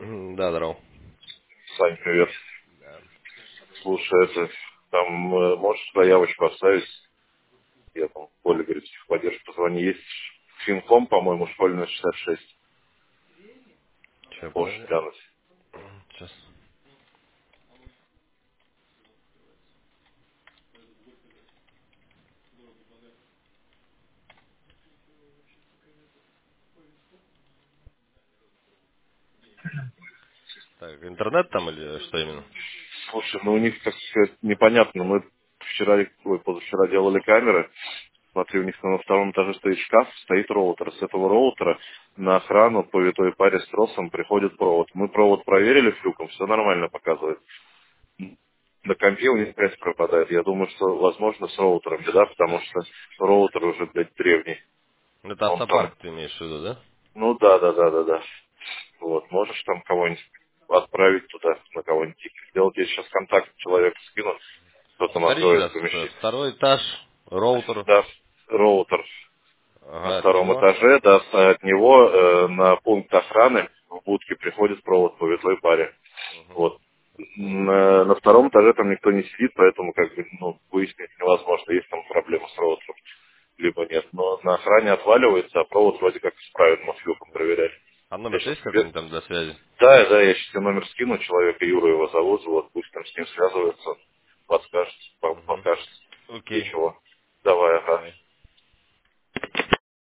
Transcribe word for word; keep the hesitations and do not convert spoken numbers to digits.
М, Да, здорово. Сань, привет. Да. Слушай, это, там э, можешь заявочку оставить? Я там, Коля говорит, в поддержку позвони. Есть Финком, по-моему, школьная шестьдесят шесть. Че, Можешь подожди. глянуть. Сейчас. Так, интернет там или что именно? Слушай, ну у них как непонятно. Мы вчера, ой, позавчера делали камеры. Смотри, у них на втором этаже стоит шкаф, стоит роутер. С этого роутера на охрану по витой паре с тросом приходит провод. Мы провод проверили флюком, все нормально показывает. На компе у них связь пропадает. Я думаю, что, возможно, с роутером беда, потому что роутер уже, блядь, древний. Это Он там, автопарк ты имеешь в виду, да? ну да, да, да, да, да. Вот, можешь там кого-нибудь отправить туда, на кого-нибудь тикет сделать. Я сейчас контакт человека скину, кто там Смотри откроет сейчас, э, помещение. второй этаж, роутер, Да, роутер на ага, от втором него. этаже, да, с- от него э, на пункт охраны в будке приходит провод по ветлой паре. Угу. Вот. На, на втором этаже там никто не сидит, поэтому как бы, ну, выяснить невозможно, есть там проблема с роутером, либо нет. Но на охране отваливается, а провод вроде как исправен, мы с люком проверяли. А Я номер сейчас есть тебе... какой-нибудь там для связи? Да, да, я сейчас тебе номер скину, человека Юра его зовут, вот пусть там с ним связывается, подскажет, по- Угу. покажет, и Окей. чего. Давай, ага. Давай.